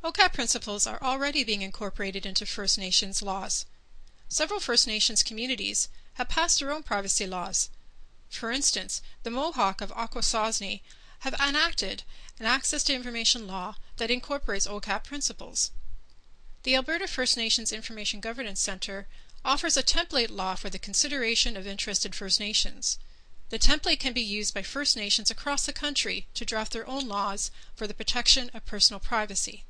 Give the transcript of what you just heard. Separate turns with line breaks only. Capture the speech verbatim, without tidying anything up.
OCAP principles are already being incorporated into First Nations laws. Several First Nations communities have passed their own privacy laws. For instance, the Mohawk of Akwesasne have enacted an access to information law that incorporates OCAP principles. The Alberta First Nations Information Governance Centre offers a template law for the consideration of interested First Nations. The template can be used by First Nations across the country to draft their own laws for the protection of personal privacy.